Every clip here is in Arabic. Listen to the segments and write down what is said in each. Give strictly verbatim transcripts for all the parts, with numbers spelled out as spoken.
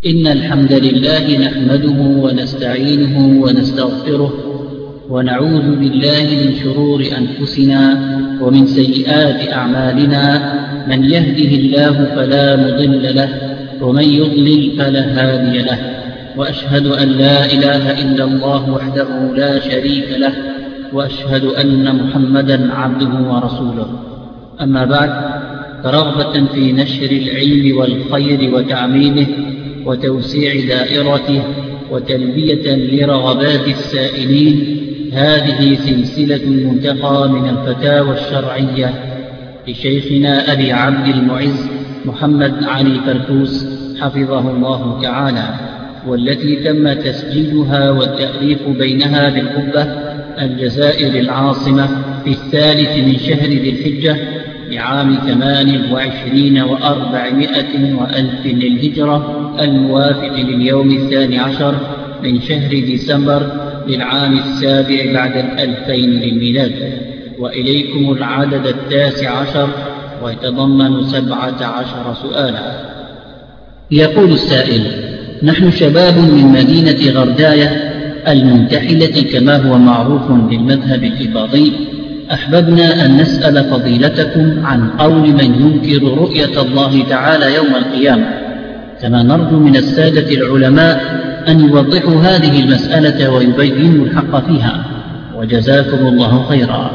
إن الحمد لله نحمده ونستعينه ونستغفره ونعوذ بالله من شرور أنفسنا ومن سيئات أعمالنا. من يهده الله فلا مضل له ومن يضلل فلا هادي له، وأشهد أن لا إله إلا الله وحده لا شريك له، وأشهد أن محمدا عبده ورسوله. أما بعد، فرغبة في نشر العلم والخير وتعميمه وتوسيع دائرته وتلبية لرغبات السائلين، هذه سلسلة منتقى من الفتاوى الشرعية لشيخنا أبي عبد المعز محمد علي فركوس حفظه الله تعالى، والتي تم تسجيلها والتأليف بينها بالقبة الجزائر العاصمة في الثالث من شهر ذي الحجة لعام ثمان وعشرين وأربعمائة وألف للهجرة، الموافق لليوم الثاني عشر من شهر ديسمبر للعام السابع بعد الألفين للميلاد. وإليكم العدد التاسع عشر، ويتضمن سبعة عشر سؤالا. يقول السائل: نحن شباب من مدينة غرداية المنتحلة كما هو معروف للمذهب الإباضي، أحببنا أن نسأل فضيلتكم عن قول من ينكر رؤية الله تعالى يوم القيامة، كما نرجو من السادة العلماء أن يوضحوا هذه المسألة ويبينوا الحق فيها، وجزاكم الله خيرا.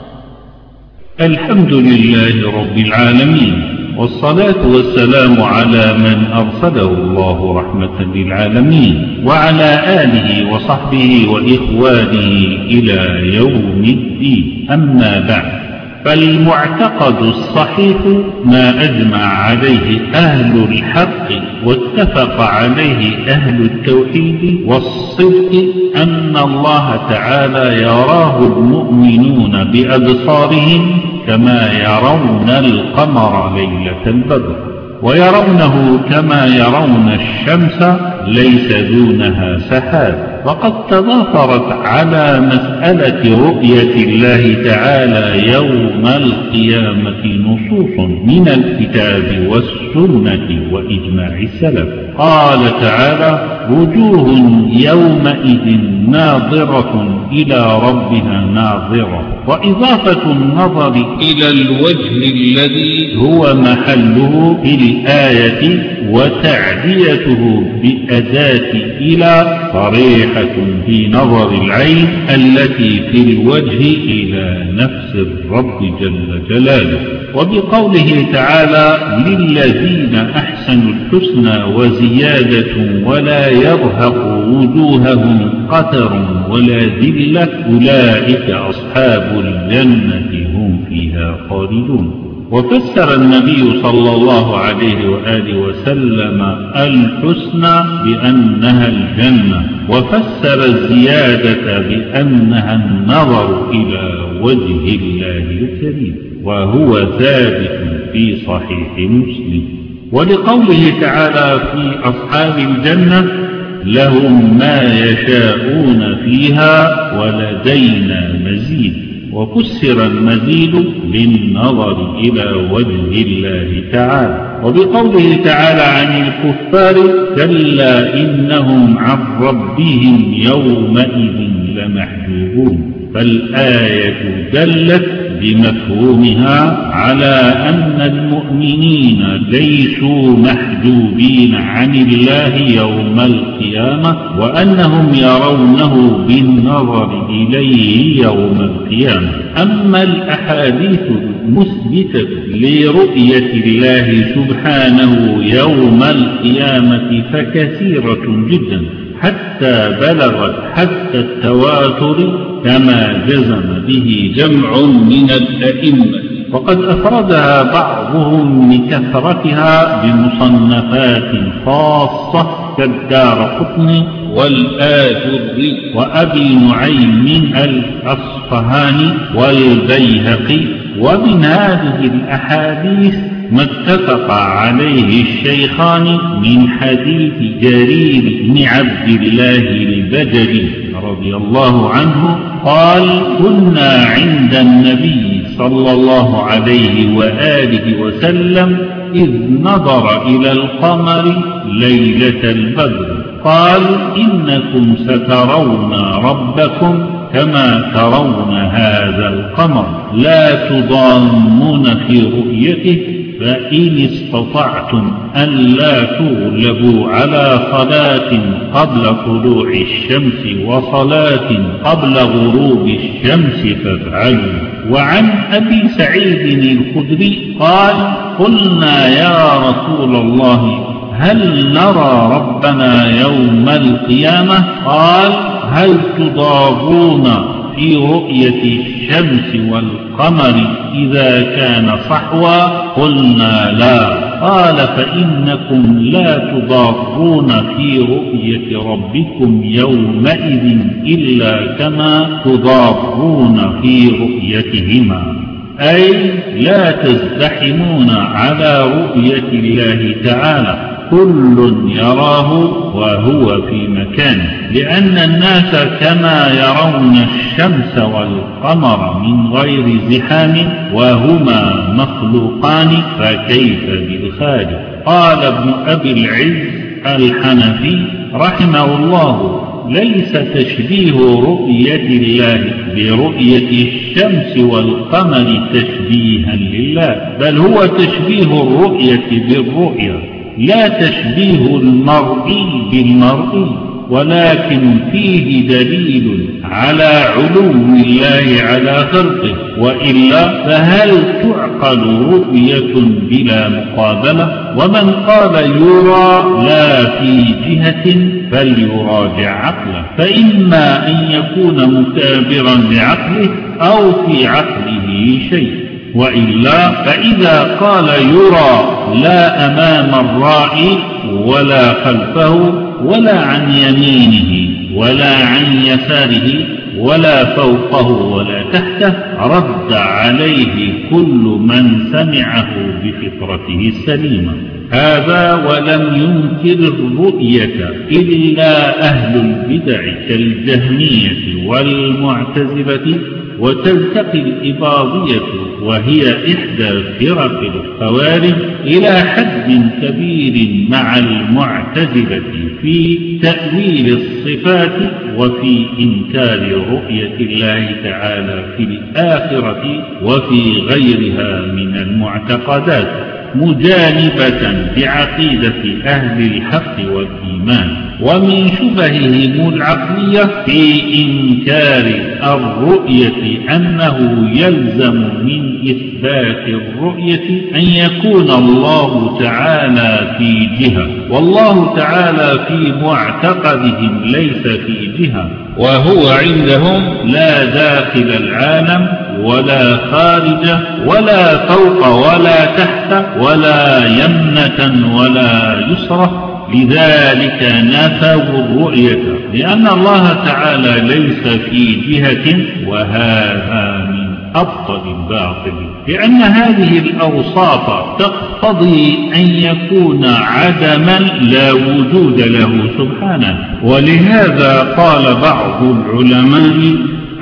الحمد لله رب العالمين، والصلاة والسلام على من أرسله الله رحمة للعالمين، وعلى آله وصحبه وإخوانه إلى يوم الدين. أما بعد، فالمعتقد الصحيح ما أجمع عليه أهل الحق واتفق عليه أهل التوحيد والصدق، أن الله تعالى يراه المؤمنون بأبصارهم كما يرون القمر ليلة البدر، ويرونه كما يرون الشمس ليس دونها سحاب. وقد تضافرت على مسألة رؤية الله تعالى يوم القيامة نصوص من الكتاب والسنة وإجماع السلف. قال تعالى: وجوه يومئذ ناظرة إلى ربها ناظرة. وإضافة النظر إلى الوجه الذي هو محله في الآية وتعديته بأداة إلى صريحة في نظر العين التي في الوجه إلى نفس الرب جل جلاله. وبقوله تعالى: للذين أحسنوا الحسنى وزيادة ولا يرهق وجوههم قتر ولا ذلة أولئك أصحاب الجنة هم فيها خالدون. وفسر النبي صلى الله عليه وآله وسلم الحسنى بأنها الجنة، وفسر الزيادة بأنها النظر إلى وجه الله الكريم، وهو ثابت في صحيح مسلم. ولقوله تعالى في أصحاب الجنة: لهم ما يشاءون فيها ولدينا مزيد. وفسر المزيد للنظر إلى وجه الله تعالى. وبقوله تعالى عن الكفار: كلا إنهم عن ربهم يومئذ لمحجوبون. فالآية دلت بمفهومها على أن المؤمنين ليسوا محجوبين عن الله يوم القيامة، وأنهم يرونه بالنظر إليه يوم القيامة. أما الأحاديث المثبتة لرؤية الله سبحانه يوم القيامة فكثيرة جدا، حتى بلغت حتى التواتر كما جزم به جمع من الأئمة، وقد أفردها بعضهم لكثرتها بمصنفات خاصة كالدارقطني والآجري وأبي نعيم الأصفهاني والبيهقي. ومن هذه الأحاديث ما اتفق عليه الشيخان من حديث جرير بن عبد الله البجلي رضي الله عنه قال: كنا عند النبي صلى الله عليه وآله وسلم إذ نظر إلى القمر ليلة البدر قال إنكم سترون ربكم كما ترون هذا القمر لا تضامون في رؤيته فإن استطعتم أن لا تغلبوا على صلاة قبل طلوع الشمس وصلاة قبل غروب الشمس فافعلوا. وعن أبي سعيد الخدري قال قلنا يا رسول الله هل نرى ربنا يوم القيامة؟ قال هل تضاغون في رؤية الشمس والقمر إذا كان صحوا؟ قلنا لا. قال فإنكم لا تضاغون في رؤية ربكم يومئذ إلا كما تضاغون في رؤيتهما، أي لا تزدحمون على رؤية الله تعالى، كل يراه وهو في مكانه، لأن الناس كما يرون الشمس والقمر من غير زحام وهما مخلوقان فكيف بالخالق. قال ابن أبي العز الحنفي رحمه الله ليس تشبيه رؤية الله برؤية الشمس والقمر تشبيها لله، بل هو تشبيه الرؤية بالرؤية، لا تشبيه المرئي بالمرئي، ولكن فيه دليل على علو الله على خلقه، وإلا فهل تعقل رؤية بلا مقابلة؟ ومن قال يرى لا في جهة فليراجع عقله، فإما أن يكون مكابرا لعقله أو في عقله شيء، وإلا فإذا قال يرى لا أمام الرائي ولا خلفه ولا عن يمينه ولا عن يساره ولا فوقه ولا تحته رد عليه كل من سمعه بفطرته السليمة. هذا ولم ينكر الرؤية إلا أهل البدع كالجهمية والمعتزلة، وتلتقي الإباضية وهي إحدى فرق الخوارج إلى حد كبير مع المعتزلة في تأويل الصفات وفي إنكار رؤية الله تعالى في الآخرة وفي غيرها من المعتقدات، مجانبة بعقيدة أهل الحق والإيمان. ومن شبههم العقلية في إنكار الرؤية أنه يلزم من إثبات الرؤية أن يكون الله تعالى في جهة، والله تعالى في معتقدهم ليس في جهة، وهو عندهم لا داخل العالم ولا خارجه ولا فوق ولا تحت ولا يمنة ولا يسرة، لذلك نفوا الرؤية لأن الله تعالى ليس في جهة، وهذا من أبطل الباطل، لأن هذه الأوصاف تقتضي أن يكون عدما لا وجود له سبحانه. ولهذا قال بعض العلماء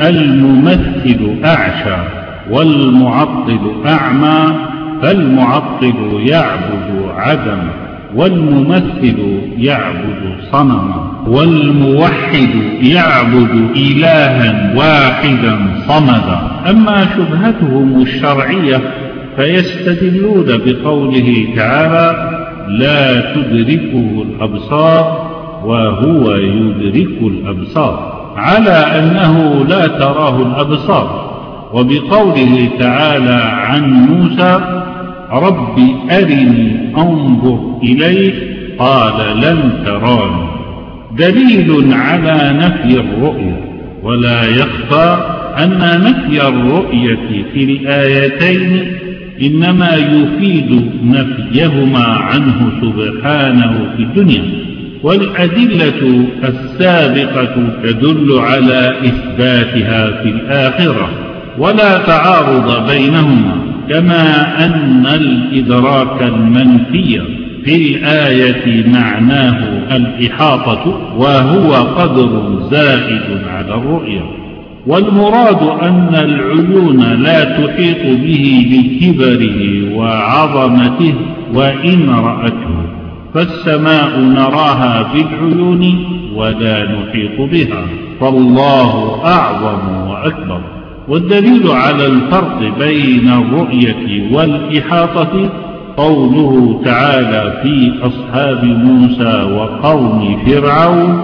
الممثل أعشى والمعطل أعمى، فالمعطل يعبد عدما والممثل يعبد صنما، والموحد يعبد إلها واحدا صمدا. أما شبهتهم الشرعية فيستدلون بقوله تعالى لا تدركه الأبصار وهو يدرك الأبصار على أنه لا تراه الأبصار، وبقوله تعالى عن موسى رب أرني أنظر إليك قال لن تراني، دليل على نفي الرؤية. ولا يخفى أن نفي الرؤية في الآيتين إنما يفيد نفيهما عنه سبحانه في الدنيا، والأدلة السابقة تدل على إثباتها في الآخرة، ولا تعارض بينهما، كما أن الإدراك المنفي في الآية معناه الإحاطة، وهو قدر زائد على الرؤية. والمراد أن العيون لا تحيط به لكبره وعظمته وإن رأته، فالسماء نراها بالعيون ولا نحيط بها، فالله أعظم وأكبر. والدليل على الفرق بين الرؤية والإحاطة قوله تعالى في أصحاب موسى وقوم فرعون: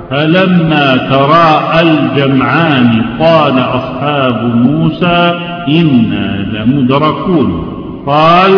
فلما تراءى الجمعان قال أصحاب موسى إنا لمدركون، قال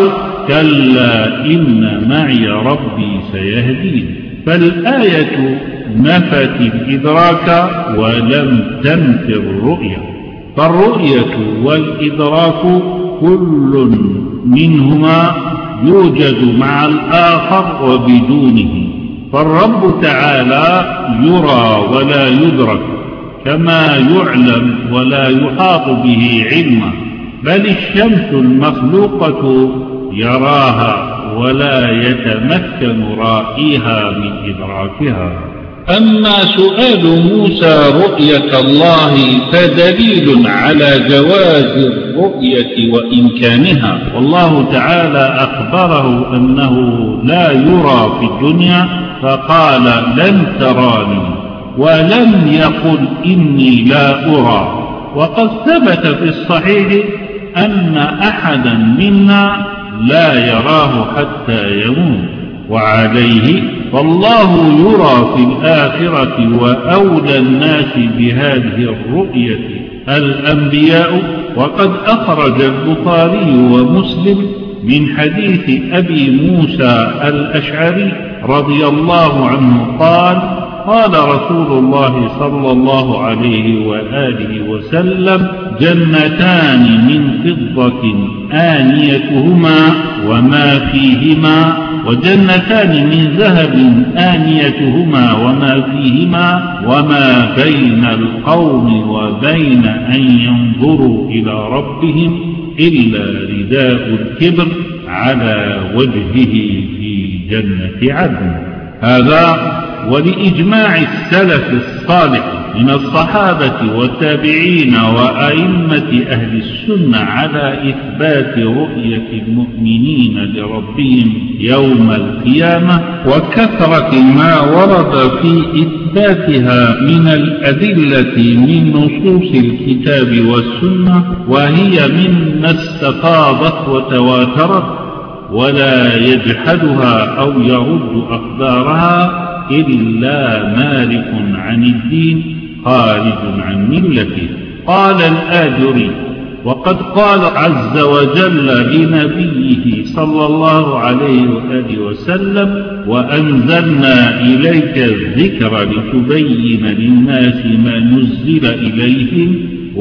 كلا إن معي ربي سيهدين. فالآية نفت الإدراك ولم تنف الرؤية، فالرؤية والإدراك كل منهما يوجد مع الآخر وبدونه، فالرب تعالى يرى ولا يدرك كما يعلم ولا يحاط به علما، بل الشمس المخلوقة يراها ولا يتمكن رائيها من إدراكها. أما سؤال موسى رؤية الله فدليل على جواز الرؤية وإمكانها، والله تعالى أخبره أنه لا يرى في الدنيا فقال لن تراني، ولم يقل إني لا أرى. وقد ثبت في الصحيح أن أحدا منا لا يراه حتى يموت، وعليه فالله يرى في الآخرة، وأولى الناس بهذه الرؤية الأنبياء. وقد أخرج البخاري ومسلم من حديث أبي موسى الأشعري رضي الله عنه قال: قال رسول الله صلى الله عليه وآله وسلم: جنتان من فضة آنيتهما وما فيهما، وجنتان من ذهب آنيتهما وما فيهما، وما بين القوم وبين أن ينظروا إلى ربهم إلا رداء الكبر على وجهه في جنة عدن. هذا ولإجماع السلف الصالح من الصحابة والتابعين وأئمة أهل السنة على إثبات رؤية المؤمنين لربهم يوم القيامة، وكثرة ما ورد في إثباتها من الأدلة من نصوص الكتاب والسنة، وهي مما استفاضت وتواترت، ولا يجحدها أو يرد أخبارها إلا مالك عن الدين خارج عن ملته. قال الآجري: وقد قال عز وجل لنبيه صلى الله عليه وآله وسلم: وأنزلنا إليك الذكر لتبين للناس ما نزل إليهم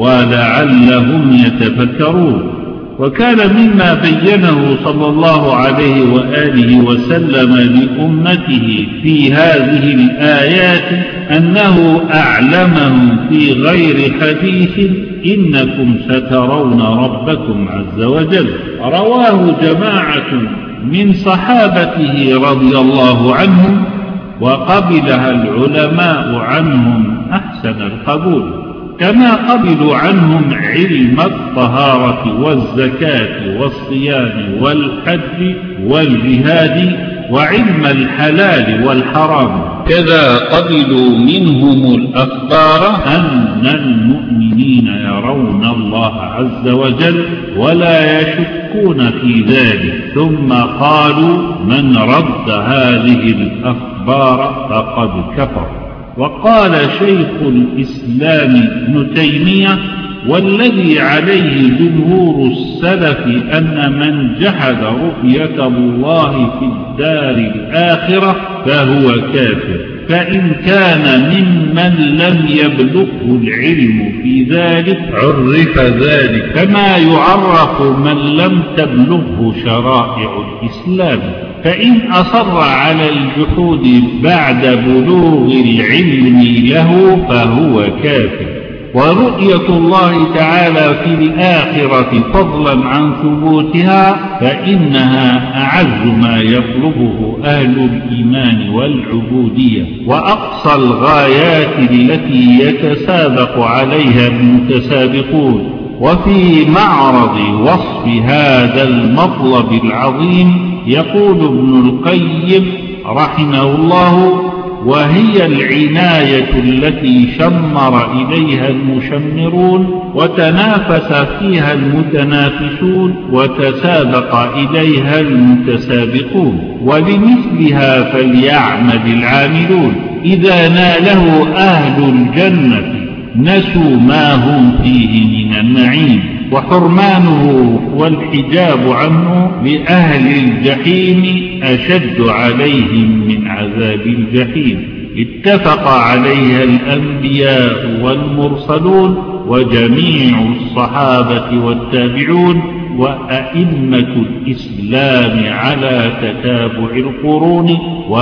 ولعلهم يتفكرون. وكان مما بينه صلى الله عليه وآله وسلم لأمته في هذه الآيات أنه أعلمهم في غير حديث: إنكم سترون ربكم عز وجل. رواه جماعة من صحابته رضي الله عنهم، وقبلها العلماء عنهم أحسن القبول، كما قبلوا عنهم علم الطهارة والزكاة والصيام والحج والجهاد وعلم الحلال والحرام. كذا قبلوا منهم الأخبار أن المؤمنين يرون الله عز وجل ولا يشكون في ذلك. ثم قالوا: من رد هذه الأخبار فقد كفر. وقال شيخ الإسلام ابن تيمية: والذي عليه جمهور السلف أن من جحد رؤية الله في الدار الآخرة فهو كافر، فإن كان ممن لم يبلغه العلم في ذلك عرف ذلك كما يعرف من لم تبلغه شرائع الإسلام. فإن أصر على الجحود بعد بلوغ العلم له فهو كافر. ورؤية الله تعالى في الآخرة فضلا عن ثبوتها فإنها أعز ما يطلبه أهل الإيمان والعبودية، وأقصى الغايات التي يتسابق عليها المتسابقون. وفي معرض وصف هذا المطلب العظيم يقول ابن القيم رحمه الله: وهي العناية التي شمر إليها المشمرون وتنافس فيها المتنافسون وتسابق إليها المتسابقون، ولمثلها فليعمل العاملون. إذا ناله أهل الجنة نسوا ما هم فيه من النعيم، وحرمانه والحجاب عنه لأهل الجحيم أشد عليهم من عذاب الجحيم. اتفق عليها الأنبياء والمرسلون وجميع الصحابة والتابعون وأئمة الإسلام على تتابع القرون،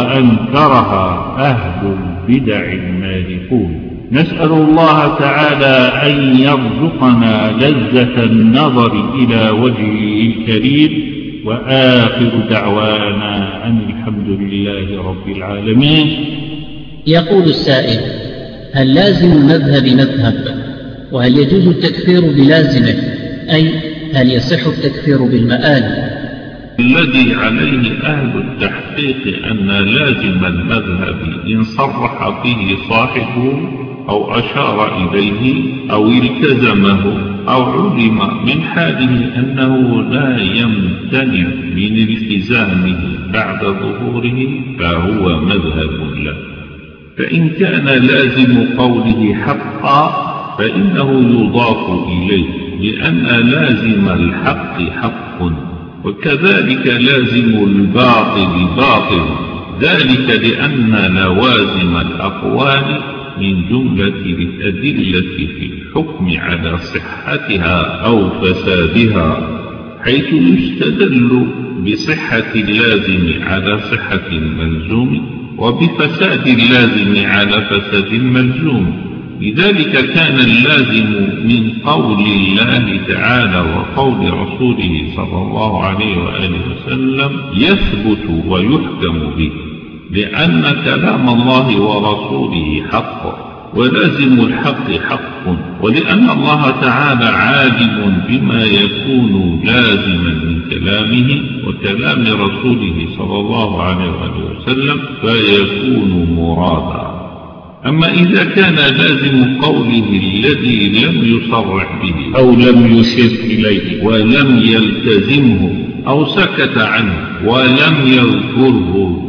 وأنكرها أهل البدع المالكون. نسأل الله تعالى أن يرزقنا لذة النظر إلى وجهه الكريم، وآخر دعوانا أن الحمد لله رب العالمين. يقول السائل: هل لازم المذهب مذهب؟ وهل يجوز التكفير بلازمه؟ أي هل يصح التكفير بالمآل؟ الذي عليه أهل التحقيق أن لازم المذهب إن صرح به صاحبه أو أشار إليه أو التزمه أو علم من حاله أنه لا يمتنع من التزامه بعد ظهوره فهو مذهب له. فإن كان لازم قوله حقا فإنه يضاف إليه، لأن لازم الحق حق، وكذلك لازم الباطل باطل، ذلك لأن لوازم الأقوال من جملة الأدلة في الحكم على صحتها أو فسادها، حيث يستدل بصحة اللازم على صحة الملزوم وبفساد اللازم على فساد الملزوم. لذلك كان اللازم من قول الله تعالى وقول رسوله صلى الله عليه وآله وسلم يثبت ويحكم به، لأن كلام الله ورسوله حق، ولازم الحق حق، ولأن الله تعالى عالم بما يكون لازما من كلامه وكلام رسوله صلى الله عليه وسلم فيكون مرادا. أما إذا كان لازم قوله الذي لم يصرح به أو لم يشر إليه ولم يلتزمه أو سكت عنه ولم يذكره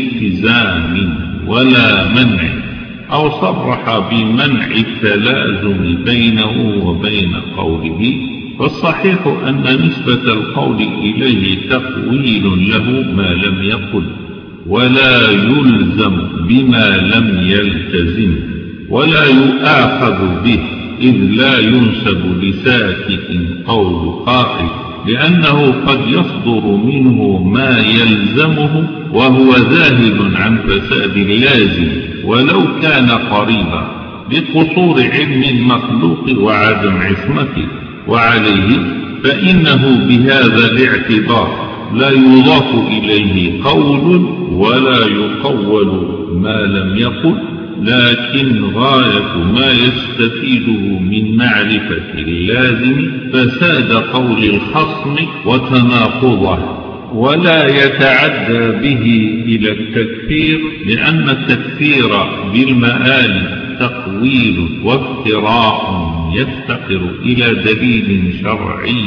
بالتزام ولا منع، أو صرح بمنع التلازم بينه وبين قوله، فالصحيح أن نسبة القول إليه تقويل له ما لم يقل، ولا يلزم بما لم يلتزم، ولا يؤاخذ به، إذ لا ينسب لساكت قول قائل، لأنه قد يصدر منه ما يلزمه وهو ذاهب عن فساد اللازم ولو كان قريبا، لقصور علم المخلوق وعدم عصمته. وعليه فإنه بهذا الاعتبار لا يضاف إليه قول ولا يقول ما لم يقل، لكن غاية ما يستفيده من معرفة اللازم فساد قول الخصم وتناقضه، ولا يتعدى به إلى التكفير، لأن التكفير بالمآل تقويل وافتراء يفتقر إلى دليل شرعي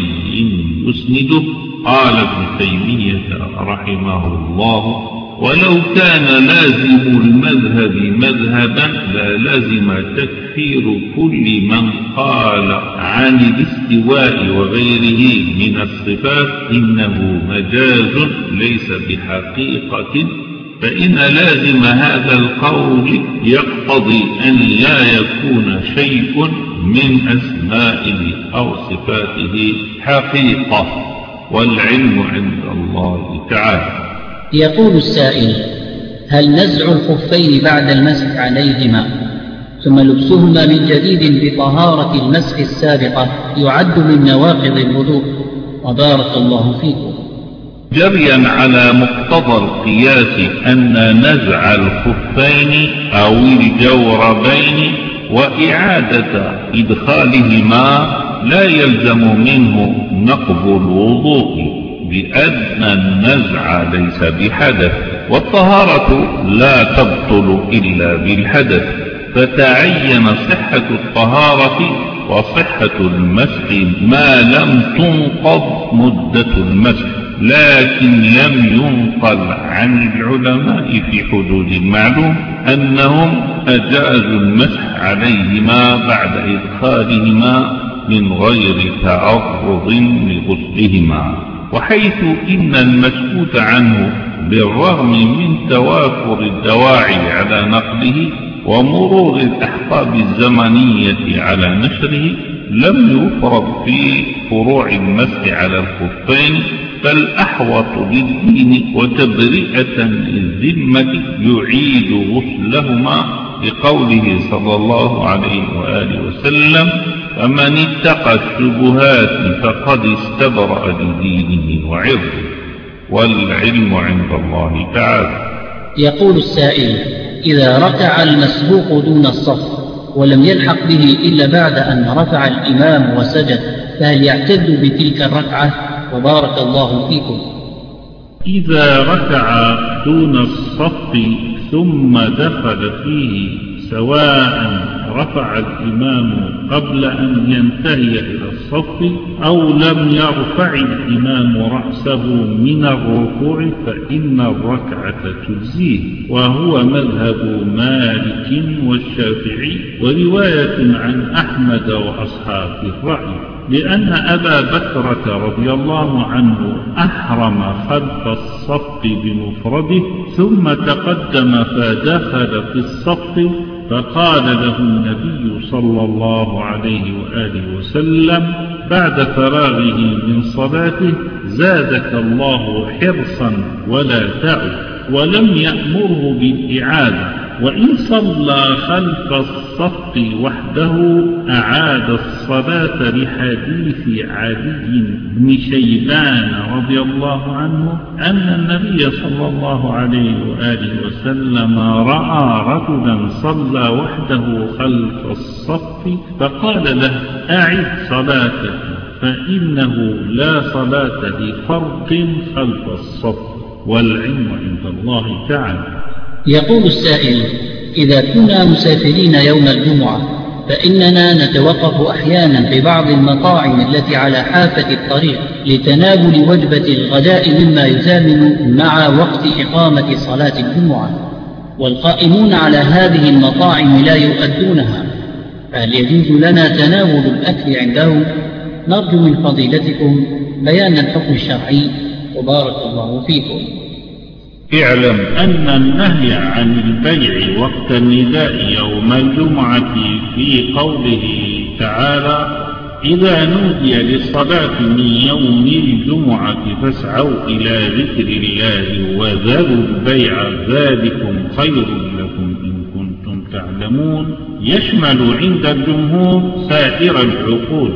يسنده. قال ابن تيمية رحمه الله: ولو كان لازم المذهب مذهبا لا لازم تكفير كل من قال عن الاستواء وغيره من الصفات إنه مجاز ليس بحقيقة، فإن لازم هذا القول يقتضي أن لا يكون شيء من أسمائه أو صفاته حقيقة، والعلم عند الله تعالى. يقول السائل: هل نزع الخفين بعد المسح عليهما ثم لبسهما من جديد بطهارة المسح السابقة يعد من نواقض الوضوء؟ وبارك الله فيكم. جريا على مقتضى القياس أن نزع الخفين أو الجوربين وإعادة إدخالهما لا يلزم منه نقض الوضوء، بأن النزع ليس بحدث، والطهارة لا تبطل إلا بالحدث، فتعين صحة الطهارة وصحة المسح ما لم تنقض مدة المسح، لكن لم ينقل عن العلماء في حدود المعلوم أنهم أجازوا المسح عليهما بعد إدخالهما من غير تعرض لغسلهما. وحيث إن المسكوت عنه بالرغم من توافر الدواعي على نقله ومرور الأحقاب الزمنية على نشره لم يفرض في فروع المسح على الخفين، بل أحوط للدين وتبرئة للذمة يعيد غسلهما لقوله صلى الله عليه وآله وسلم: فمن اتقى الشبهات فقد استبرأ لدينه وعرضه، والعلم عند الله تعالى. يقول السائل: إذا ركع المسبوق دون الصف ولم يلحق به إلا بعد أن رفع الإمام وسجد، فهل يعتد بتلك الركعة؟ وبارك الله فيكم. إذا ركع دون الصف ثم دخل فيه سواء رفع الإمام قبل أن ينتهي إلى الصف أو لم يرفع الإمام رأسه من الركوع فإن الركعة تجزيه، وهو مذهب مالك والشافعي ورواية عن أحمد وأصحاب الرأي، لأن أبا بكرة رضي الله عنه أحرم خلف الصف بمفرده ثم تقدم فدخل في الصف، فقال له النبي صلى الله عليه وآله وسلم بعد فراغه من صلاته: زادك الله حرصا ولا تعد، ولم يأمره بالإعادة. وإن صلى خلف الصف وحده أعاد الصلاة لحديث علي بن شيبان رضي الله عنه أن النبي صلى الله عليه وآله وسلم رأى رجلا صلى وحده خلف الصف فقال له: أعد صلاتك فإنه لا صلاة لفرد خلف الصف، والعلم عند الله تعالى. يقول السائل: إذا كنا مسافرين يوم الجمعة فإننا نتوقف أحيانا في بعض المطاعم التي على حافة الطريق لتناول وجبة الغداء مما يزامن مع وقت إقامة صلاة الجمعة، والقائمون على هذه المطاعم لا يؤدونها، فهل يجوز لنا تناول الأكل عندهم؟ نرجو من فضيلتكم بيان الحكم الشرعي، وبارك الله فيكم. اعلم أن النهي عن البيع وقت النداء يوم الجمعة في قوله تعالى: إذا نودي للصلاة من يوم الجمعة فاسعوا إلى ذكر الله وذروا البيع ذلكم خير لكم إن كنتم تعلمون، يشمل عند الجمهور سائر العقود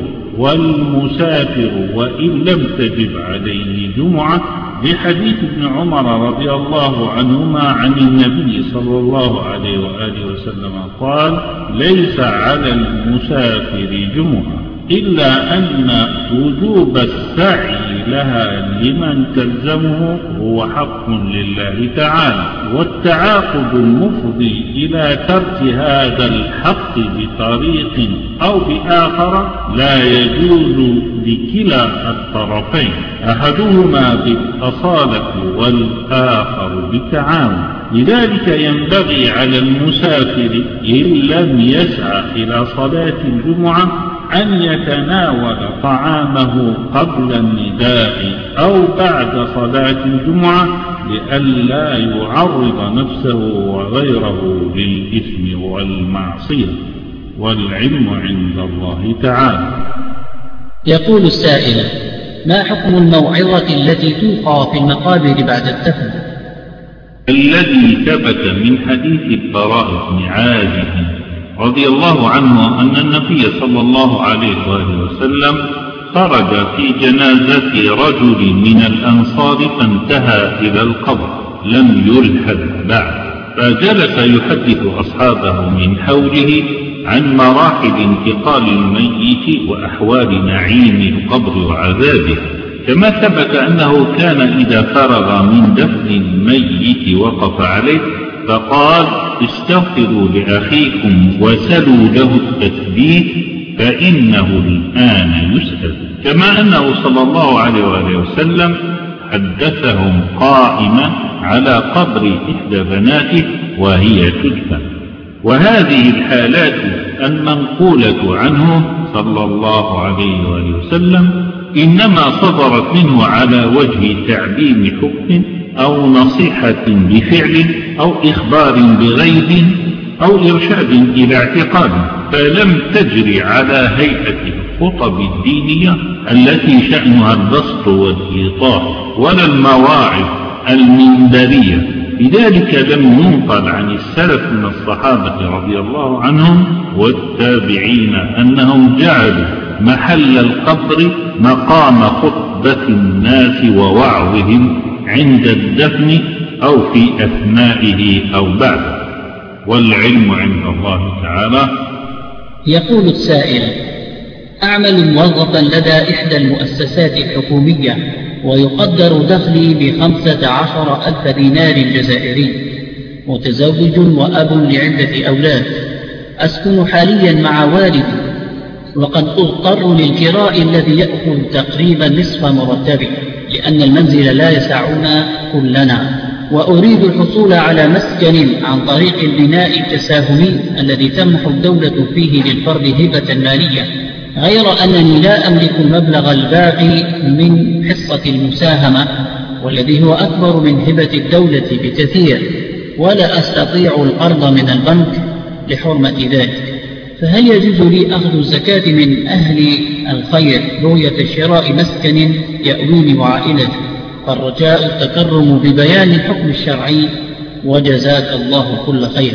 والمسافر وإن لم تجب عليه جمعة، بحديث ابن عمر رضي الله عنهما عن النبي صلى الله عليه وآله وسلم قال: ليس على المسافر جمعة، إلا أن وجوب السعي لها لمن تلزمه هو حق لله تعالى، والتعاقب المفضي إلى ترك هذا الحق بطريق أو بآخر لا يجوز لكلا الطرفين، أحدهما بالأصالة والآخر بالتعاون. لذلك ينبغي على المسافر إن لم يسعى إلى صلاة الجمعة أن يتناول طعامه قبل النداء أو بعد صلاة الجمعة لئلا يعرض نفسه وغيره للإثم والمعصية، والعلم عند الله تعالى. يقول السائل: ما حكم الموعظة التي توقع في المقابر بعد الدفن؟ الذي ثبت من حديث البراء بن عازب رضي الله عنه أن النبي صلى الله عليه وآله وسلم خرج في جنازة رجل من الأنصار فانتهى إلى القبر لم يلحد بعد، فجلس يحدث أصحابه من حوله عن مراحل انتقال الميت وأحوال نعيم القبر وعذابه، كما ثبت أنه كان إذا فرغ من دفن الميت وقف عليه فقال استغفروا لأخيكم وسلوا له التثبيت فإنه الآن يسأل. كما أنه صلى الله عليه وآله وسلم حدثهم قائما على قبر إحدى بناته وهي تدفن. وهذه الحالات المنقولة عنه صلى الله عليه وآله وسلم إنما صدرت منه على وجه تعليم حكم أو نصيحة بفعل أو إخبار بغيب أو إرشاد إلى اعتقاد، فلم تجري على هيئة الخطب الدينية التي شأنها البسط والإيضاح ولا المواعظ المنبرية. لذلك لم ينقل عن السلف من الصحابة رضي الله عنهم والتابعين أنهم جعلوا محل القبر مقام خطبة الناس ووعظهم عند الدفن أو في أثنائه أو بعده، والعلم عند الله تعالى. يقول السائل: أعمل موظفا لدى إحدى المؤسسات الحكومية ويقدر دخلي بخمسة عشر ألف دينار جزائري، متزوج وأب لعدة أولاد، أسكن حاليا مع والدي، وقد أضطر للكراء الذي يأخذ تقريبا نصف مرتبي لأن المنزل لا يسعنا كلنا، وأريد الحصول على مسكن عن طريق البناء التساهمي الذي تمنح الدولة فيه للفرد هبة مالية، غير أنني لا أملك المبلغ الباقي من حصة المساهمة والذي هو أكبر من هبة الدولة بكثير، ولا أستطيع القرض من البنك لحرمة ذلك، فهل يجوز لي أخذ الزكاة من أهل الخير رؤية شراء مسكن يأويني وعائلتي؟ فالرجاء التكرم ببيان الحكم الشرعي، وجزاك الله كل خير.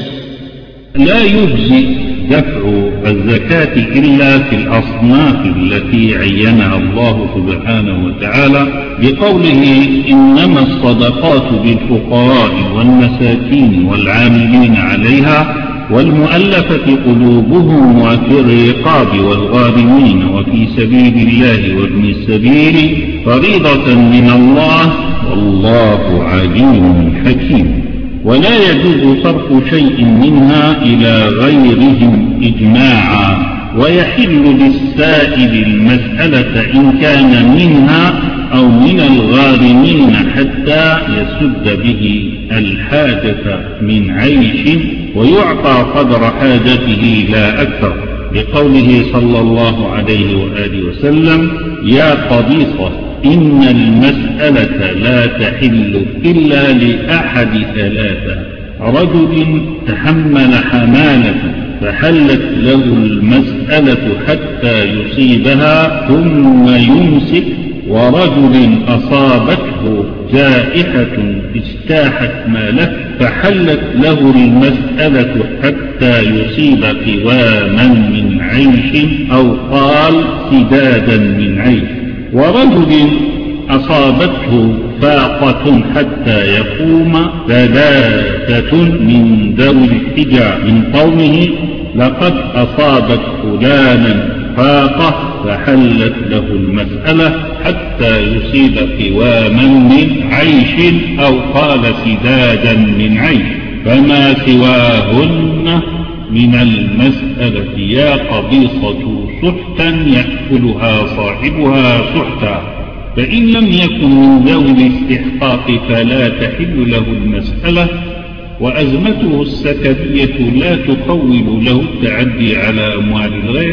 لا يجزي دفع الزكاة إلا في الأصناف التي عينها الله سبحانه وتعالى بقوله إنما الصدقات للفقراء والمساكين والعاملين عليها والمؤلفة قلوبهم وفي الرقاب والغارمين وفي سبيل الله وابن السبيل فريضة من الله والله عليم حكيم. ولا يجوز صرف شيء منها إلى غيرهم إجماعا، ويحل للسائل المسألة إن كان منها أو من الغارمين حتى يسد به الحاجة من عيش ويعطى قدر حاجته لا أكثر، لقوله صلى الله عليه وآله وسلم يا قبيصة إن المسألة لا تحل إلا لأحد ثلاثة: رجل تحمل حمالة فحلت له المسألة حتى يصيبها ثم يمسك، ورجل أصابته جائحة اجتاحت ماله فحلت له المسألة حتى يصيب قواما من عيش أو قال سدادا من عيش، ورجل أصابته فاقة حتى يقوم ثلاثة من ذوي الحجى من قومه لقد أصابت فلانا فاقة فحلت له المسألة حتى يصيب قواما من عيش أو قال سدادا من عيش، فما سواهن من المسألة يا قبيصة سحتا يأكلها صاحبها سحتا، فإن لم يكن من ذوي الاستحقاق فلا تحل له المسألة، وأزمته السكبية لا تقوم له التعدي على أموال الغير،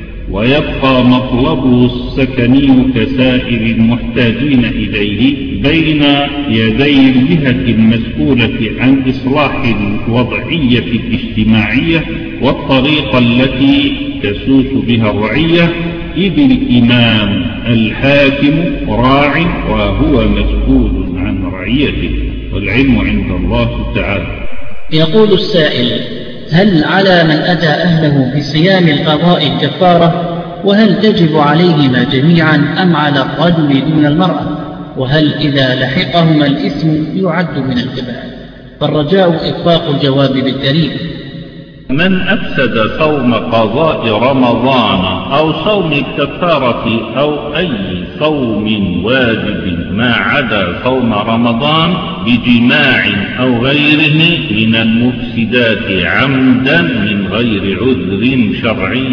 ويبقى مطلبه السكني كسائر المحتاجين إليه بين يدي الجهة المسؤولة عن إصلاح الوضعية الاجتماعية والطريقة التي تسوس بها الرعية، إذ الإمام الحاكم راع وهو مسؤول عن رعيته، والعلم عند الله تعالى. يقول السائل: هل على من أتى أهله في صيام القضاء الكفارة؟ وهل تجب عليهما جميعا أم على الرجل دون المرأة؟ وهل إذا لحقهما الإثم يعد من الكبائر؟ فالرجاء إطلاق الجواب بالدليل. من أفسد صوم قضاء رمضان أو صوم الكفارة أو أي صوم واجب ما عدا صوم رمضان بجماع أو غيره من المفسدات عمدا من غير عذر شرعي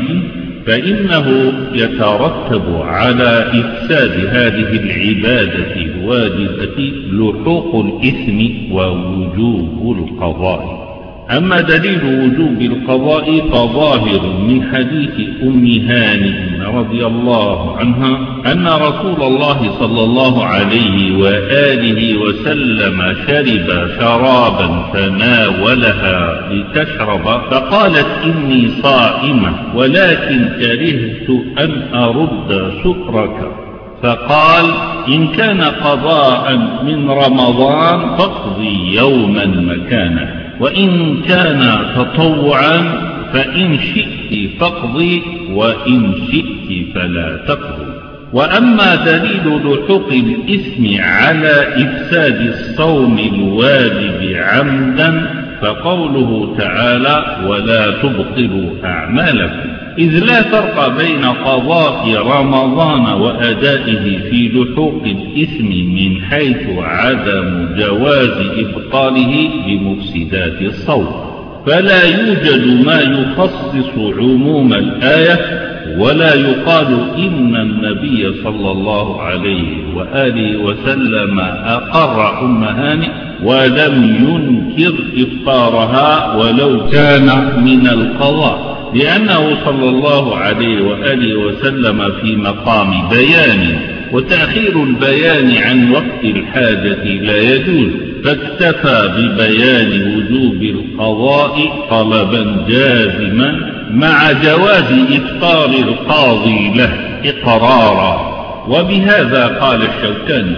فإنه يترتب على إفساد هذه العبادة الواجبة لحوق الإثم ووجوب القضاء. أما دليل وجوب القضاء فظاهر من حديث أم هانئ رضي الله عنها أن رسول الله صلى الله عليه وآله وسلم شرب شرابا فناولها لتشرب فقالت إني صائمة ولكن كرهت أن أرد سكرك، فقال إن كان قضاء من رمضان فاقضي يوما مكانه، وإن كان تطوعا فإن شئت فاقضي وإن شئت فلا تقضي. وأما دليل لحوق الإثم على إفساد الصوم الواجب عمدا فقوله تعالى ولا تبطلوا أعمالكم، إذ لا فرق بين قضاء رمضان وأدائه في لحوق الإثم من حيث عدم جواز إبطاله بمفسدات الصوم، فلا يوجد ما يخصص عموم الآية ولا يقال إن النبي صلى الله عليه وآله وسلم أقر أم هانئ ولم ينكر إفطارها ولو كان من القضاء، لأنه صلى الله عليه وآله وسلم في مقام بيان، وتأخير البيان عن وقت الحاجة لا يجوز، فاكتفى ببيان وجوب القضاء طلبا جازما مع جواز إفطار القاضي له إقرارا. وبهذا قال الشوكاني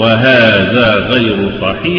وهذا غير صحيح،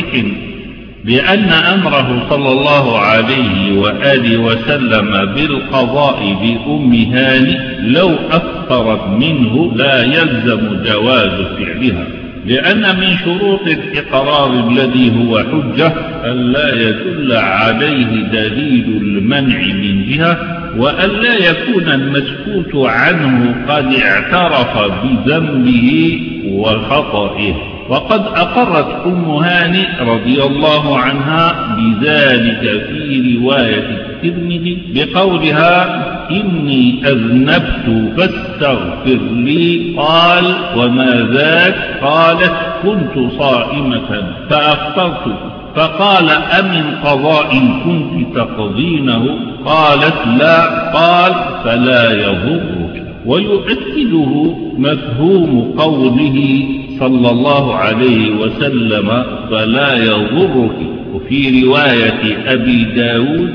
لأن أمره صلى الله عليه وآله وسلم بالقضاء بأم هانئ لو أفطرت منه لا يلزم جواز فعلها، لأن من شروط الإقرار الذي هو حجة ألا يدل عليه دليل المنع من جهة، وألا يكون المسكوت عنه قد اعترف بذنبه وخطئه. وقد أقرت أم هانئ رضي الله عنها بذلك في رواية الترمذي بقولها إني أذنبت فاستغفر لي، قال وما ذاك؟ قالت كنت صائمة فأفطرت، فقال أمن قضاء كنت تقضينه؟ قالت لا، قال فلا يضرك. ويؤكده مفهوم قوله صلى الله عليه وسلم فلا يضرك، وفي رواية أبي داود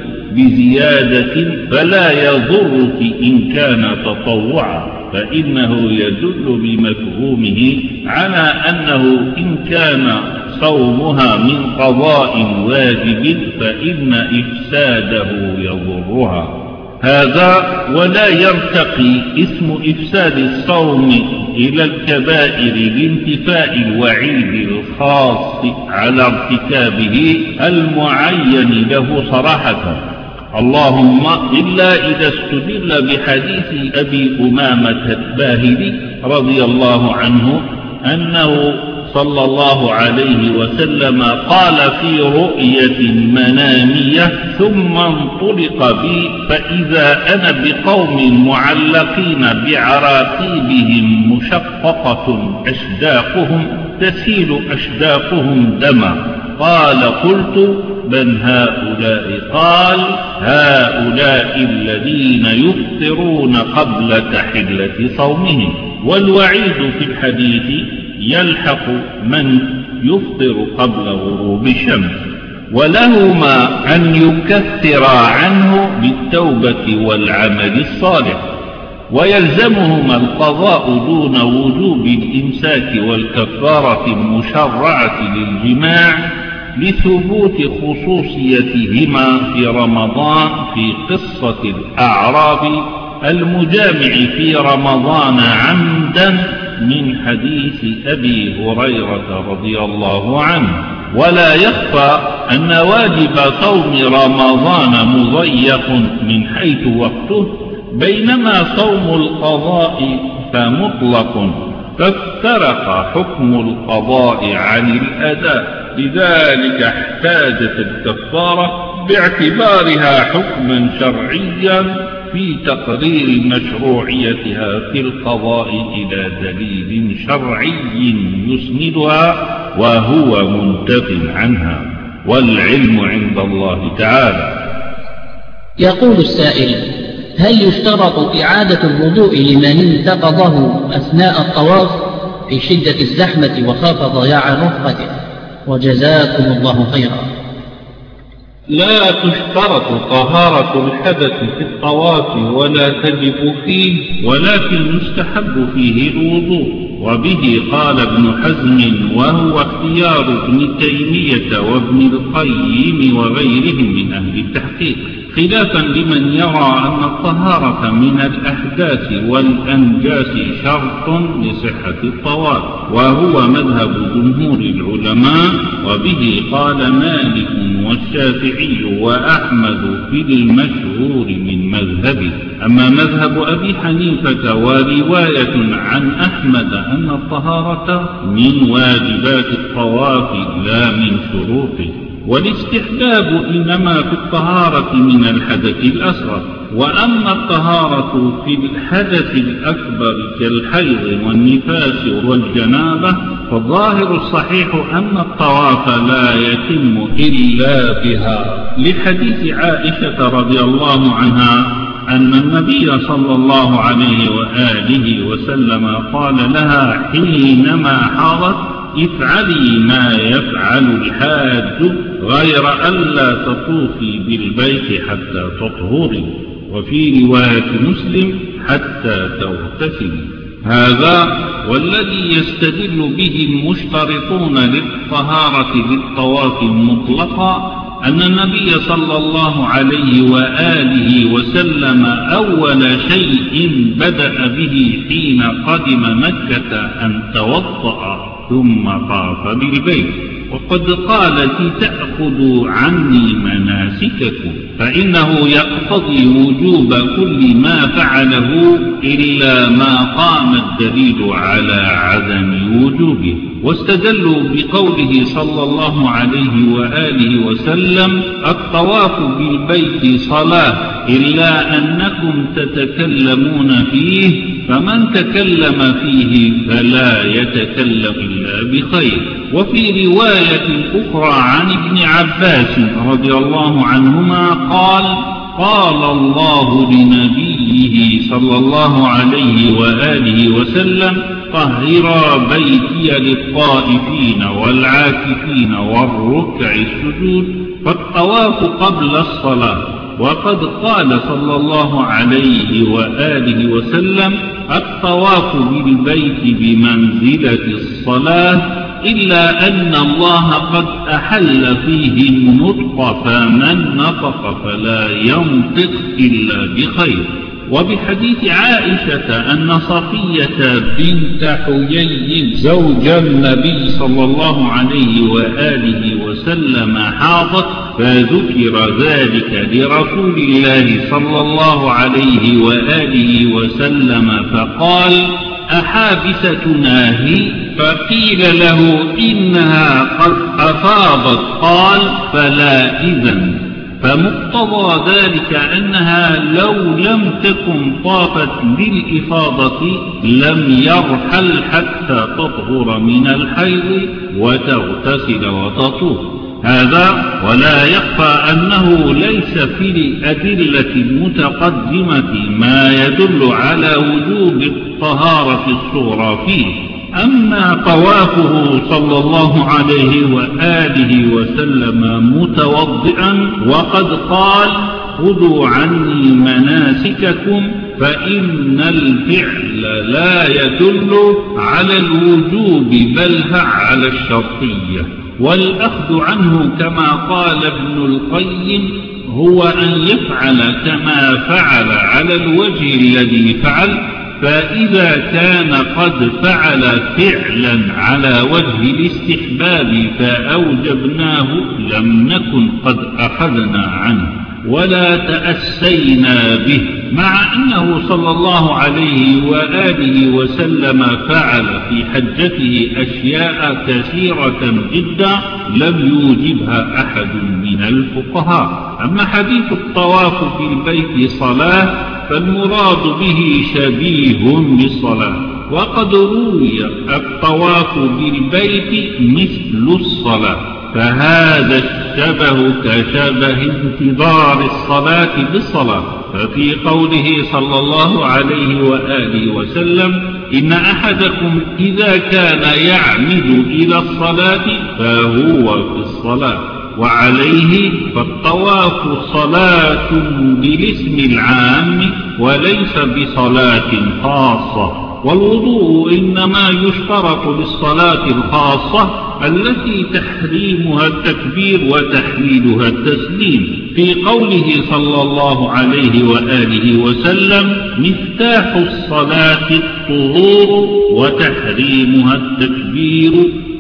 بزيادة فلا يضرك إن كان تطوعا، فإنه يدل بمفهومه على أنه إن كان صومها من قضاء واجب فإن إفساده يضرها. هذا ولا يرتقي اسم إفساد الصوم إلى الكبائر لانتفاء الوعيد الخاص على ارتكابه المعين له صراحة، اللهم إلا إذا استدل بحديث أبي أمامة الباهلي رضي الله عنه أنه صلى الله عليه وسلم قال في رؤية منامية ثم انطلق بي فإذا أنا بقوم معلقين بعراقيبهم مشققة أشداقهم تسيل أشداقهم دما، قال قلت من هؤلاء؟ قال هؤلاء الذين يفطرون قبل تحلة صومهم. والوعيد في الحديث يلحق من يفطر قبل غروب الشمس، ولهما أن يكثر عنه بالتوبة والعمل الصالح، ويلزمهما القضاء دون وجوب الإمساك والكفارة المشرعة للجماع لثبوت خصوصيتهما في رمضان في قصة الأعراب المجامع في رمضان عمدا من حديث أبي هريرة رضي الله عنه. ولا يخفى أن واجب صوم رمضان مضيق من حيث وقته، بينما صوم القضاء فمطلق، فافترق حكم القضاء عن الأداء، لذلك احتاجت الكفارة باعتبارها حكما شرعيا في تقرير مشروعيتها في القضاء إلى دليل شرعي يسندها وهو منتف عنها، والعلم عند الله تعالى. يقول السائل: هل يشترط إعادة الوضوء لمن انتقضه أثناء الطواف في شدة الزحمة وخاف ضياع رفقته؟ وجزاكم الله خيرا. لا تشترط طهارة الحدث في الطواف ولا تجب فيه، ولكن يستحب فيه الوضوء، وبه قال ابن حزم وهو اختيار ابن تيمية وابن القيم وغيرهم من أهل التحقيق، خلافا لمن يرى أن الطهارة من الأحداث والأنجاس شرط لصحة الطواف، وهو مذهب جمهور العلماء، وبه قال مالك والشافعي وأحمد في المشهور من مذهبه. أما مذهب أبي حنيفة ورواية عن أحمد أن الطهارة من واجبات الطواف لا من شروطه، والاستحباب إنما في الطهارة من الحدث الأصغر، وأما الطهارة في الحدث الأكبر كالحيض والنفاس والجنابة فالظاهر الصحيح أن الطواف لا يتم إلا بها، لحديث عائشة رضي الله عنها أن النبي صلى الله عليه وآله وسلم قال لها حينما حاضت: افعلي ما يفعل الحاج غير ألا تطوفي بالبيت حتى تطهري، وفي رواية مسلم: حتى تغتسلي. هذا والذي يستدل به المشترطون للطهارة للطواف مطلقا أن النبي صلى الله عليه وآله وسلم أول شيء بدأ به حين قدم مكة أن توضأ ثم طاف بالبيت، وقد قال: تأخذوا عني مناسككم، فإنه يقتضي وجوب كل ما فعله إلا ما قام الدليل على عدم وجوبه. واستدلوا بقوله صلى الله عليه وآله وسلم: الطواف بالبيت صلاة إلا أنكم تتكلمون فيه، فمن تكلم فيه فلا يتكلم إلا بخير. وفي رواية أخرى عن ابن عباس رضي الله عنهما قال: قال الله لنبيه صلى الله عليه وآله وسلم: طهرا بيتي للطائفين والعاكفين والركع السجود، فالطواف قبل الصلاة. وقد قال صلى الله عليه وآله وسلم: الطواف بالبيت بمنزلة الصلاة، إلا أن الله قد أحل فيه النطق، فمن نطق فلا ينطق إلا بخير. وبحديث عائشة أن صفية بنت حيي زوج النبي صلى الله عليه وآله وسلم حاضت، فذكر ذلك لرسول الله صلى الله عليه وآله وسلم فقال: أحابستنا هي؟ فقيل له: إنها قد أفاضت. قال: فلا إذن. فمقتضى ذلك أنها لو لم تكن طافت للإفاضة لم يرحل حتى تطهر من الحيض وتغتسل وتطوف. هذا ولا يخفى أنه ليس في الأدلة المتقدمة ما يدل على وجوب الطهارة الصغرى فيه. أما طوافه صلى الله عليه وآله وسلم متوضئا، وقد قال: خذوا عني مناسككم، فإن الفعل لا يدل على الوجوب بل على الشرطية، والأخذ عنه كما قال ابن القيم هو أن يفعل كما فعل على الوجه الذي فعل، فإذا كان قد فعل فعلا على وجه الاستحباب فأوجبناه لم نكن قد أخذنا عنه ولا تأسينا به، مع أنه صلى الله عليه وآله وسلم فعل في حجته أشياء كثيرة جدا لم يوجبها أحد من الفقهاء. أما حديث الطواف في البيت صلاة فالمراد به شبيه بالصلاة، وقد روي الطواف بالبيت مثل الصلاة، فهذا الشبه كشبه انتظار الصلاة بالصلاة. ففي قوله صلى الله عليه وآله وسلم إن أحدكم إذا كان يعمد إلى الصلاة فهو في الصلاة، وعليه فالطواف صلاة بالاسم العام وليس بصلاة خاصة، والوضوء إنما يشترط للصلاة الخاصة التي تحريمها التكبير وتحليلها التسليم. في قوله صلى الله عليه وآله وسلم مفتاح الصلاة الطهور وتحريمها التكبير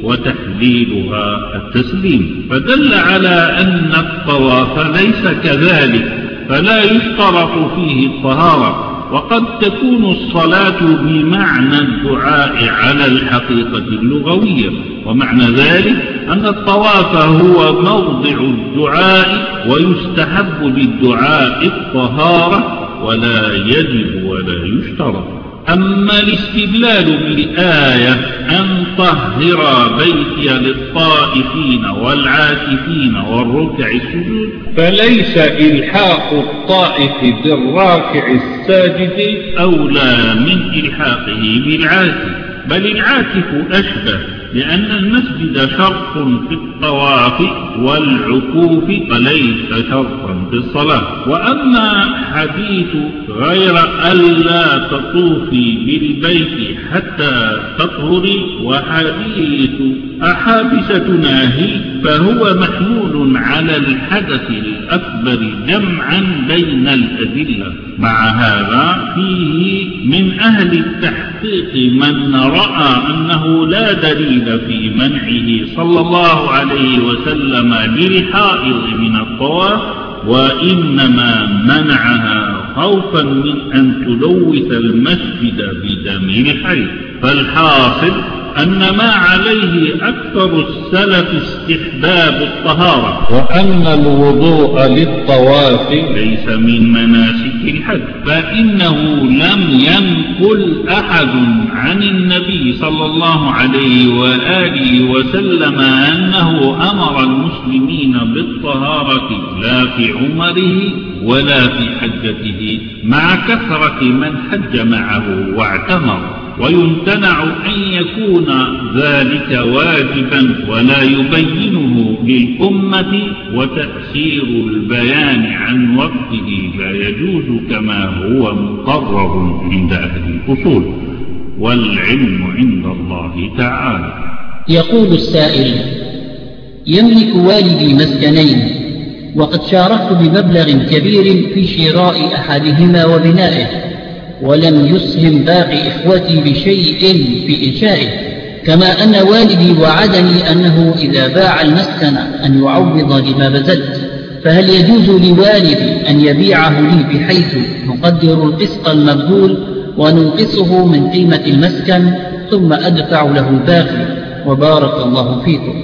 وتحليلها التسليم، فدل على أن الطواف ليس كذلك، فلا يشترط فيه الطهارة، وقد تكون الصلاة بمعنى الدعاء على الحقيقة اللغوية، ومعنى ذلك أن الطواف هو موضع الدعاء ويستحب للدعاء الطهارة ولا يجب ولا يشترط. أما الاستدلال بالآية أن طهر بيتي للطائفين والعاكفين والركع السجود فليس إلحاق الطائف بالراكع الساجد أولى من إلحاقه بالعاكف، بل العاكف أشبه، لأن المسجد شرط في الطواف والعكوف وليس شرطا في الصلاة. وأما حديث غير ألا تطوفي بالبيت حتى تطهري وحديث أحابسة ناهي فهو محمول على الحدث الأكبر جمعا بين الأدلة. مع هذا فيه من أهل التحقيق من رأى أنه لا دليل في منعه صلى الله عليه وسلم للحائض من الطواف، وإنما منعها خوفا من أن تلوث المسجد بدم الحيض. فالحاصل أن ما عليه أكثر السلف استحباب الطهارة، وأن الوضوء للطواف ليس من مناسك الحج، فإنه لم ينقل أحد عن النبي صلى الله عليه وآله وسلم أنه أمر المسلمين بالطهارة لا في عمره ولا في حجته، مع كثرة من حج معه واعتمر. ويمتنع أن يكون ذلك واجبا ولا يبينه للأمة، وتأخير البيان عن وقته لا يجوز كما هو مقرر عند أهل الأصول، والعلم عند الله تعالى. يقول السائل: يملك والدي مسكنين، وقد شاركت بمبلغ كبير في شراء أحدهما وبنائه، ولم يسهم باقي إخوتي بشيء في إنشائه، كما أن والدي وعدني أنه إذا باع المسكن أن يعوض لما بذلت، فهل يجوز لوالدي أن يبيعه لي بحيث نقدر القسط المبذول وننقصه من قيمة المسكن ثم أدفع له الباقي؟ وبارك الله فيكم.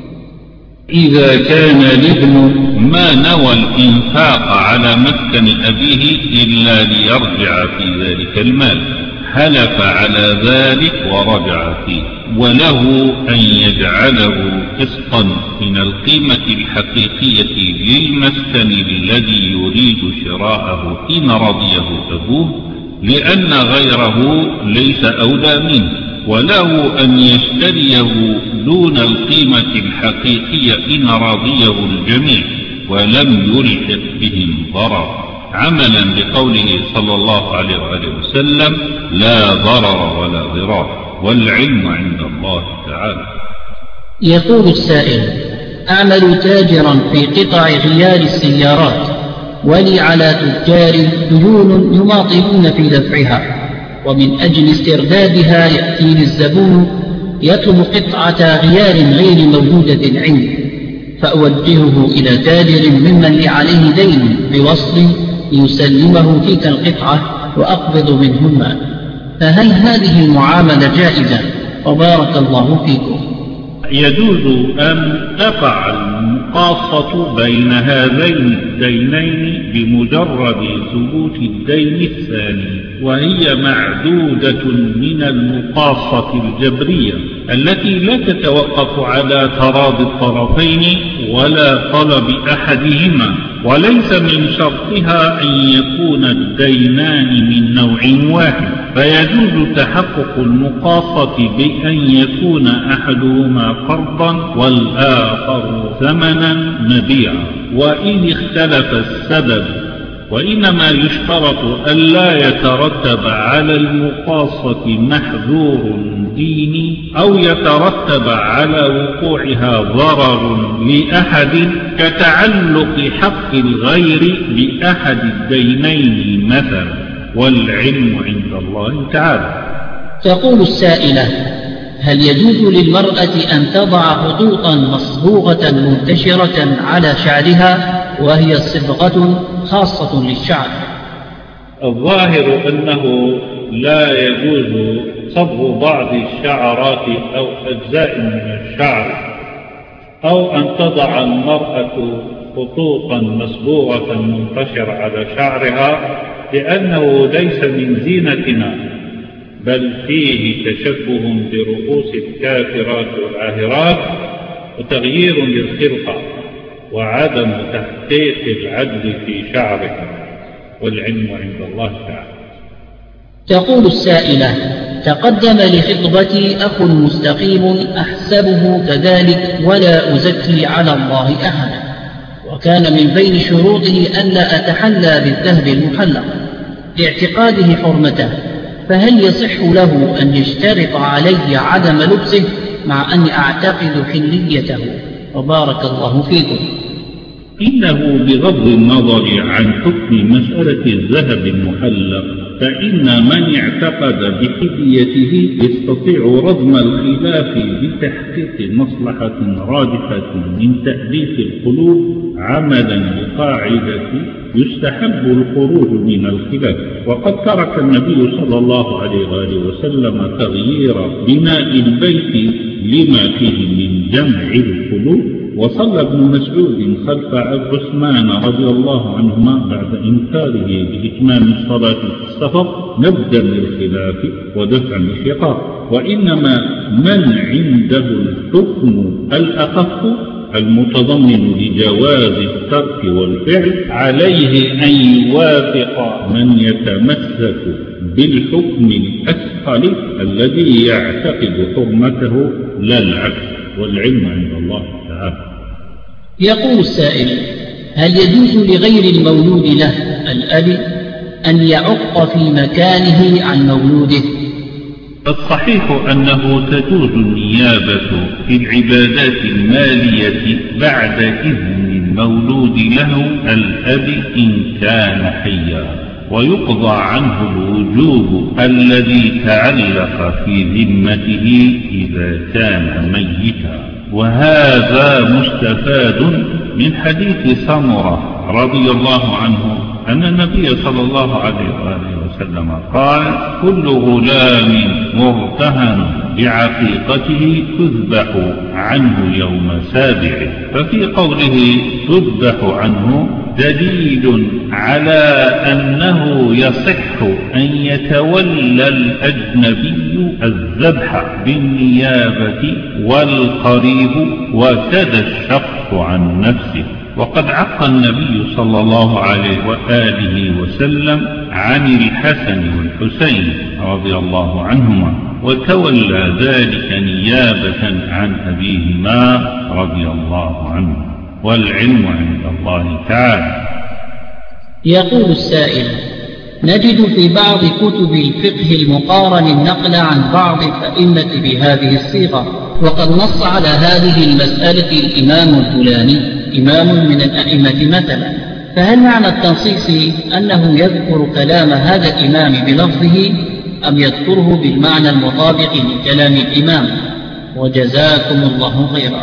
إذا كان الابن ما نوى الإنفاق على مسكن أبيه إلا ليرجع في ذلك المال، حلف على ذلك ورجع فيه، وله أن يجعله قسطا من القيمة الحقيقية للمسكن الذي يريد شراءه إن رضيه أبوه، لأن غيره ليس أولى منه، وله أن يشتريه دون القيمة الحقيقية إن رضيه الجميع ولم يلحق بهم ضرر، عملا بقوله صلى الله عليه وآله وسلم: لا ضرر ولا ضرار، والعلم عند الله تعالى. يقول السائل: أعمل تاجرا في قطع غيار السيارات، ولي على تجار ديون يماطلون في دفعها، ومن أجل استردادها يأتيني الزبون يطلب قطعة غيار غير موجودة عندي، فأوجهه إلى تاجر ممن لي عليه دين بوصل ليسلمه تلك القطعة وأقبض منه المال. فهل هذه المعاملة جائزة؟ وبارك الله فيكم. يجوز أن تقع المقاصة بين هذين الدينين بمجرد ثبوت الدين الثاني، وهي معدودة من المقاصة الجبرية التي لا تتوقف على تراضي الطرفين ولا طلب أحدهما، وليس من شرطها أن يكون الدينان من نوع واحد، فيجوز تحقق المقاصة بأن يكون أحدهما قرضا والآخر ثمنا مبيعا وإن اختلف السبب، وإنما يشترط ألا يترتب على المقاصة محذور ديني أو يترتب على وقوعها ضرر لأحد كتعلق حق الغير بأحد الدينين مثلا، والعلم عند الله تعالى. تقول السائلة: هل يجوز للمرأة أن تضع خطوطا مصبوغة منتشرة على شعرها وهي صبغة خاصة للشعر؟ الظاهر أنه لا يجوز صبغ بعض الشعرات أو أجزاء من الشعر، أو أن تضع المرأة خطوطا مصبوغة منتشرة على شعرها، لأنه ليس من زينتنا، بل فيه تشبه برؤوس الكافرات والعاهرات وتغيير للخلقة وعدم تحقيق العدل في شعرها، والعلم عند الله تعالى. تقول السائلة: تقدم لخطبتي أخ مستقيم أحسبه كذلك ولا أزكي على الله أحدا، وكان من بين شروطه ألا أتحلى بالذهب المحلق لاعتقاده حرمته، فهل يصح له أن يشترط علي عدم لبسه مع أني أعتقد حليته؟ وبارك الله فيكم. إنه بغض النظر عن حكم مسألة الذهب المحلق، فإن من اعتقد بحليته يستطيع رضم الخلاف بتحقيق مصلحة راجحة من تأليف القلوب عملا بقاعدة يستحب الخروج من الخلاف. وقد ترك النبي صلى الله عليه وآله وسلم تغيير بناء البيت لما فيه من جمع القلوب، وصلى ابن مسعود خلف عثمان رضي الله عنهما بعد إنكاره بإتمام الصلاة في السفر نبذا للخلاف ودفعا للشقاق، وإنما من عنده الحكم الأخف المتضمن لجواز الترك والفعل عليه أن يوافق من يتمسك بالحكم الأسفل الذي يعتقد حرمته لا العكس، والعلم عند الله تعالى. يقول السائل: هل يجوز لغير المولود له الأب أن يعق في مكانه عن مولوده؟ الصحيح أنه تجوز النيابة في العبادات المالية بعد إذن المولود له الأب إن كان حيا، ويقضى عنه الوجوب الذي تعلق في ذمته إذا كان ميتا. وهذا مستفاد من حديث سمرة رضي الله عنه أن النبي صلى الله عليه وآله وسلم قال: كل غلام مرتهن بعقيقته تذبح عنه يوم سابعه. ففي قوله تذبح عنه دليل على أنه يصح أن يتولى الأجنبي الذبح بالنيابة والقريب وكذا الشق عن نفسه. وقد عق النبي صلى الله عليه وآله وسلم عن الحسن والحسين رضي الله عنهما، وتولى ذلك نيابة عن أبيهما رضي الله عنه، والعلم عند الله تعالى. يقول السائل: نجد في بعض كتب الفقه المقارن النقل عن بعض الأئمة بهذه الصيغة، وقد نص على هذه المسألة الإمام الفلاني إمام من الأئمة مثلا، فهل معنى التنصيص أنه يذكر كلام هذا الإمام بلفظه أم يذكره بالمعنى المطابق لكلام الإمام؟ وجزاكم الله خيرا.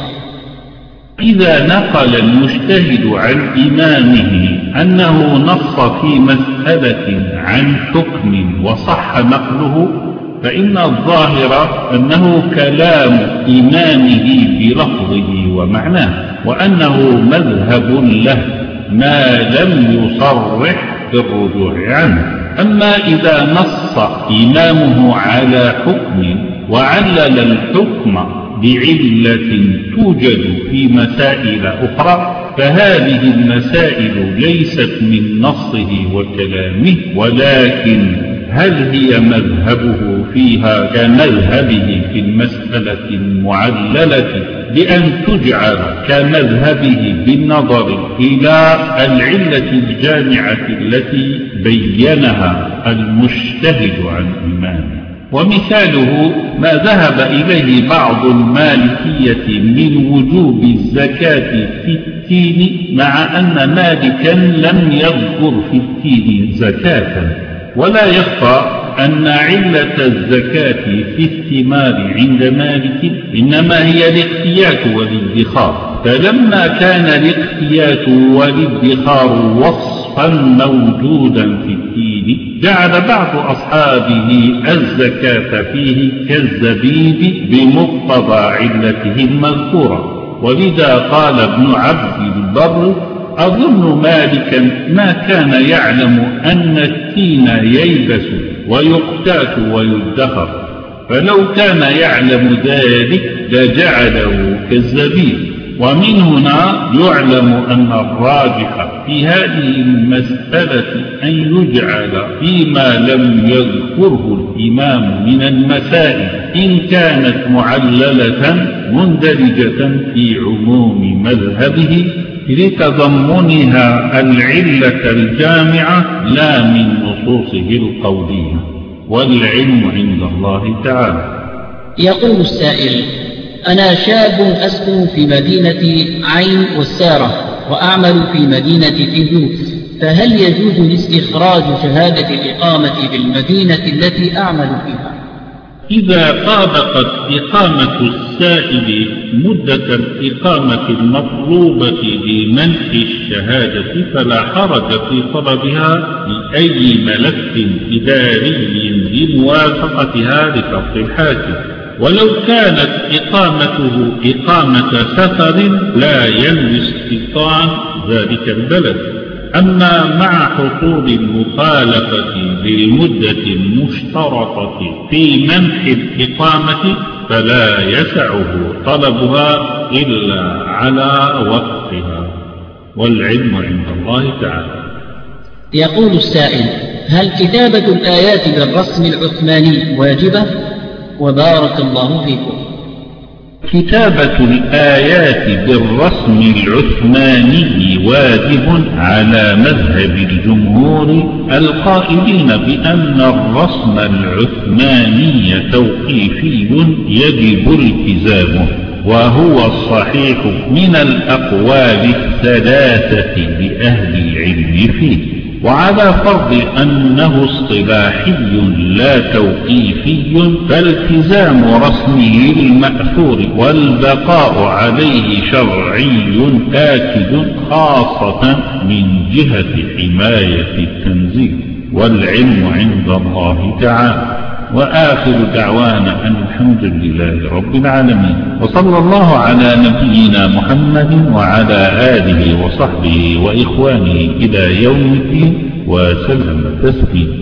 إذا نقل المجتهد عن إمامه أنه نص في مسألة عن حكم وصح نقله، فإن الظاهر أنه كلام إمامه بلفظه ومعناه، وأنه مذهب له ما لم يصرح بالرجوع عنه. أما إذا نص إمامه على حكم وعلل الحكم بعلة توجد في مسائل أخرى، فهذه المسائل ليست من نصه وكلامه، ولكن هل هي مذهبه فيها كمذهبه في المسألة المعللة بأن تجعل كمذهبه بالنظر إلى العلة الجامعة التي بينها المجتهد عن إمامه. ومثاله ما ذهب إليه بعض المالكية من وجوب الزكاة في التين، مع أن مالكا لم يذكر في التين زكاة. ولا يخفى أن علة الزكاة في الثمار عند مالك إنما هي الاقتيات والادخار، فلما كان الاقتيات والادخار وصفا موجودا في الدين جعل بعض أصحابه الزكاة فيه كالزبيب بمقتضى علته المذكورة. ولذا قال ابن عبد البر: أظن مالكا ما كان يعلم أن التين ييبس ويقتات ويدخر، فلو كان يعلم ذلك لجعله كالزبيب. ومن هنا يعلم أن الراجح في هذه المسألة أن يجعل فيما لم يذكره الإمام من المسائل إن كانت معللة مندرجة في عموم مذهبه لتضمنها العلة الجامعة لا من نصوصه القولية، والعلم عند الله تعالى. يقول السائل: أنا شاب أسكن في مدينة عين والسارة وأعمل في مدينة تندوف، فهل يجوز لي استخراج شهادة الإقامة بالمدينة التي أعمل فيها؟ إذا طابقت إقامة السائل مدة الإقامة المطلوبة لمنح الشهادة فلا حرج في طلبها لأي ملف إداري لموافقتها لفرض الحاكم. ولو كانت إقامته إقامة سفر لا ينوي استيطان ذلك البلد. أما مع حصول المخالفة للمدة المشترطة في منح الإقامة فلا يسعه طلبها إلا على وقتها، والعلم عند الله تعالى. يقول السائل: هل كتابة الآيات بالرسم العثماني واجبة؟ وبارك الله فيكم. كتابة الآيات بالرسم العثماني واجب على مذهب الجمهور القائلين بأن الرسم العثماني توقيفي يجب التزامه، وهو الصحيح من الأقوال الثلاثة لأهل العلم فيه. وعلى فرض أنه اصطلاحي لا توقيفي فالتزام رسمه المأثور والبقاء عليه شرعي آكد، خاصة من جهة حماية التنزيل، والعلم عند الله تعالى. وآخر دعوانا أن الحمد لله رب العالمين، وصلى الله على نبينا محمد وعلى آله وصحبه وإخوانه إلى يوم الدين وسلم تسليما.